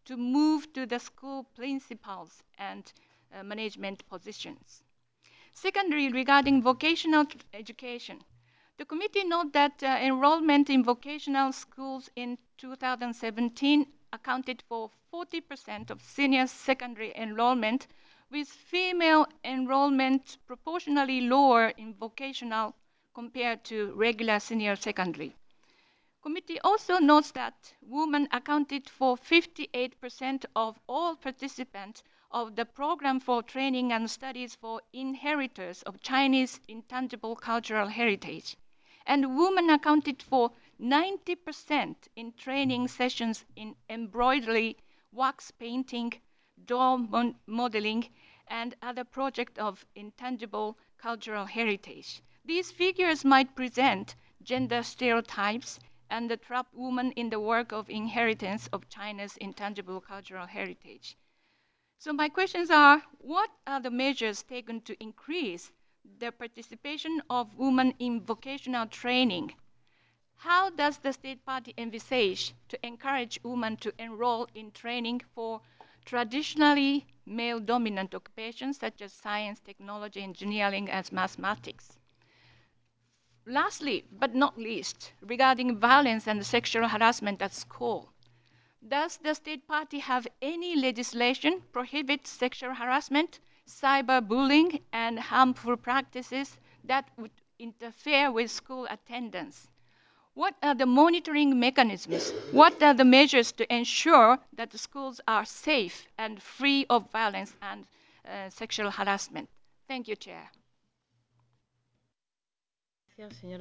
to move to the school principals and management positions. Secondly, regarding vocational education, the committee noted that enrollment in vocational schools in 2017 accounted for 40% of senior secondary enrollment, with female enrollment proportionally lower in vocational compared to regular senior secondary. Committee also notes that women accounted for 58% of all participants of the program for training and studies for inheritors of Chinese intangible cultural heritage. And women accounted for 90% in training sessions in embroidery, wax painting, doll modeling, and other projects of intangible cultural heritage. These figures might present gender stereotypes and trap women in the work of inheritance of China's intangible cultural heritage. So my questions are, what are the measures taken to increase the participation of women in vocational training? How does the state party envisage to encourage women to enroll in training for traditionally male-dominant occupations such as science, technology, engineering, and mathematics? Lastly, but not least, regarding violence and sexual harassment at school, does the state party have any legislation prohibit sexual harassment, cyberbullying, and harmful practices that would interfere with school attendance? What are the monitoring mechanisms? What are the measures to ensure that the schools are safe and free of violence and sexual harassment? Thank you, Chair.